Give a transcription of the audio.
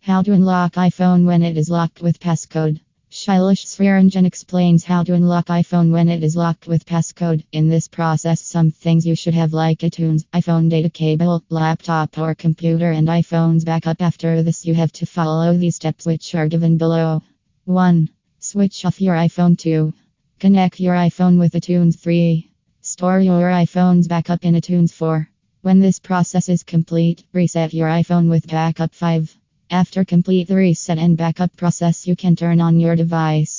How to unlock iPhone when it is locked with passcode. Shailesh Swearanjan explains how to unlock iPhone when it is locked with passcode. In this process, some things you should have like iTunes, iPhone data cable, laptop or computer and iPhone's backup. After this, you have to follow these steps which are given below. 1. Switch off your iPhone. 2. Connect your iPhone with iTunes. 3. Store your iPhone's backup in iTunes. 4. When this process is complete, reset your iPhone with backup. 5. After complete the reset and backup process, you can turn on your device.